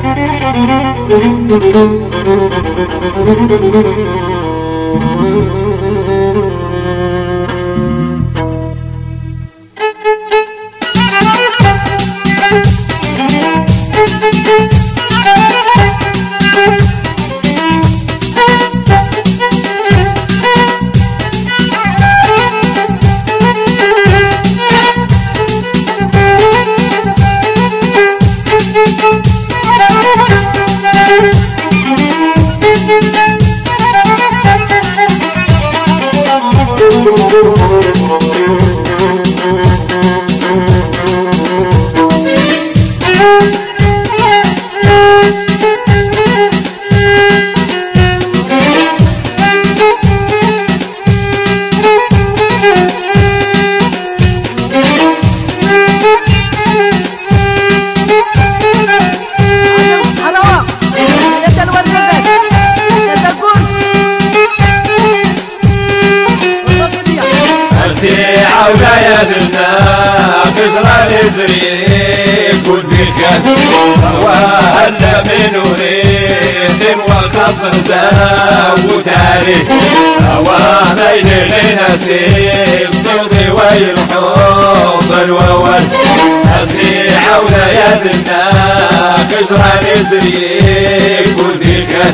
عودا يا درنا كسرى لزريك والبيكات وهلا من وريد وخطر زاوت عليك وميل لناسي الصوت والحب الوول ناسي عودا يا درنا كسرى لزريك والبيكات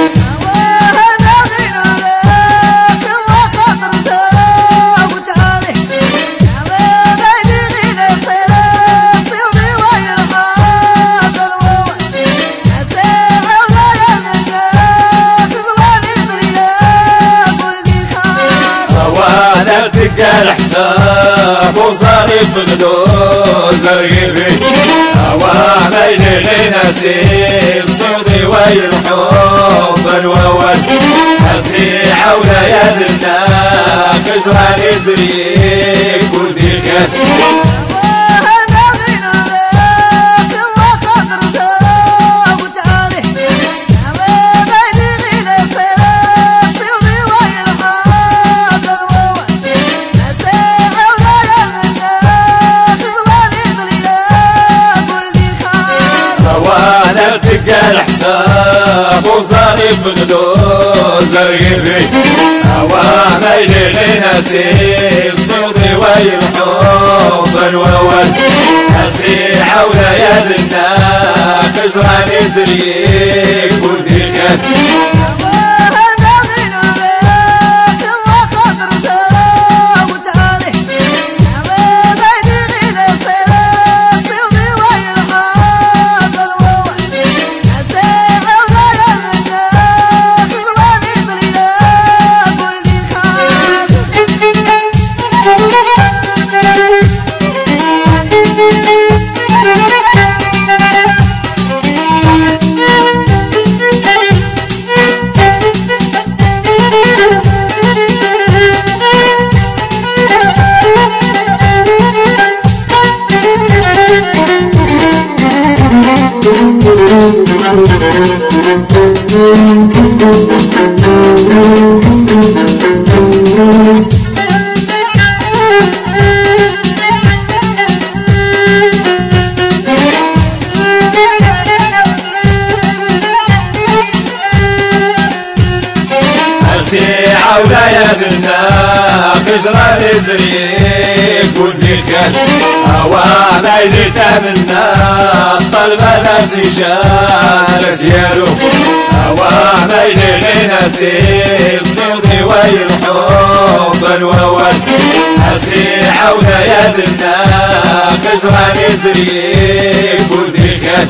الحساب وصارف قدوز الغيبي وعميل لناسي الصوت والحب الوول ناسي عودا يا درنا كسرى لزريك والبيكات الحساب وصارف قدوز الغيبي وعميل لناسي الصوت والحب الوول ناسي عودا يا درنا كسرى لزريك والبيكات عودا يا درنا كسرى لزريك والبيكات وعميل تمنا الطلبة ناسي شال سيالو وعميل لناسي الصوت والحب الوول ناسي عودا يا درنا كسرى لزريك والبيكات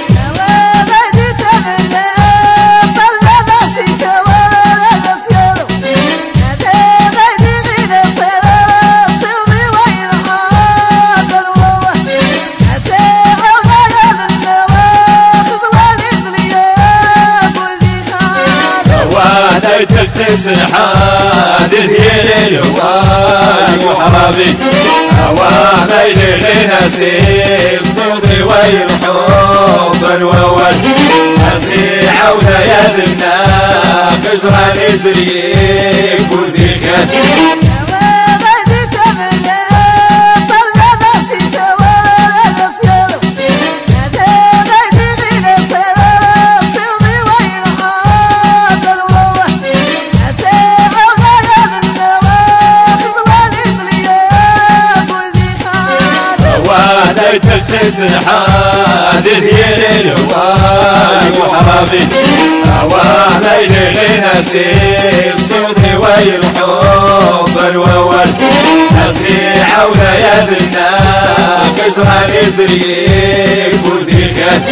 تسرحان الهيل الوالي وحرامي وعميل لناسي الصوت والحب الوول ناسي عودا يا درنا كسرى لزريك والبيكات نسل حادث يلي الوالي وحرابي أوانا يلي نسي صوتي ويرحب الوول نسي عودة يا بنا كشرها نسري كودي كات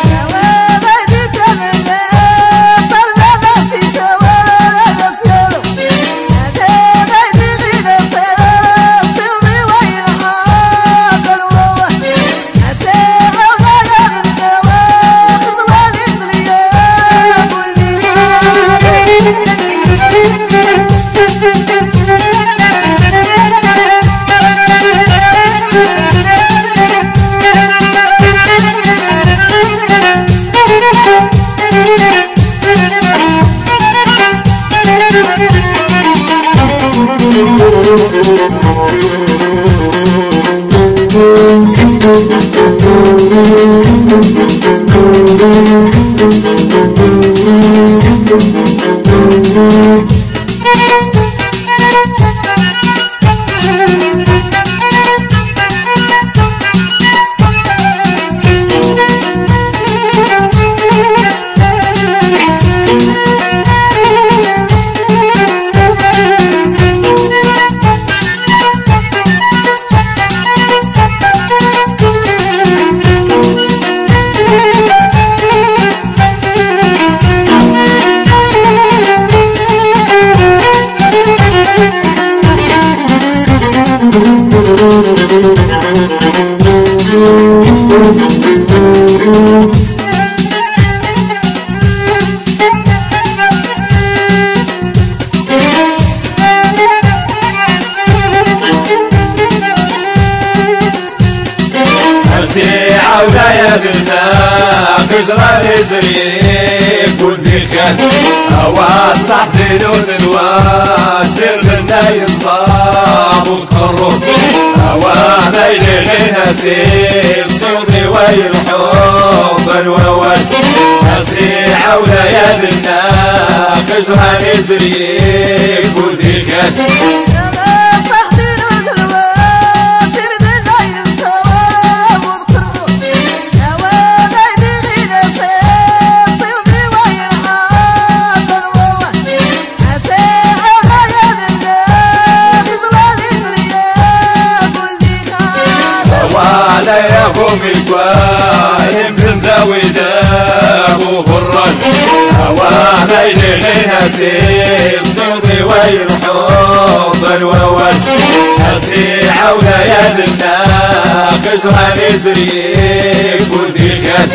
عودة يا بنا كشرة نسري كودي كات أوان صح دلون الواسر بنا يصطاب وتخرب أوان يلي نسي صوتي ويرحب الوول نسي عودة يا بنا كشرة نسري كودي كات عليكم الكوايم من ذوي داب وفران أوانا يلي نسي الصوت ويرحب الوول نسي عودة يا بنا كشرها نسري كودي كات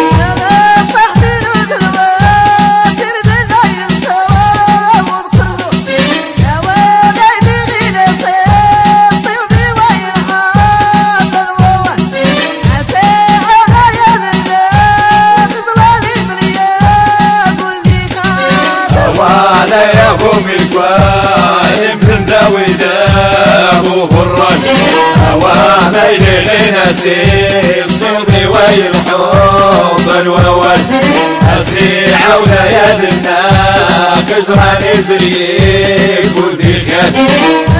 عليكم الكوايم من ذوي داب وفران أوانا يلي نسي الصوت ويرحب الوول نسي عودة يا بنا كشرها نسري كودي كات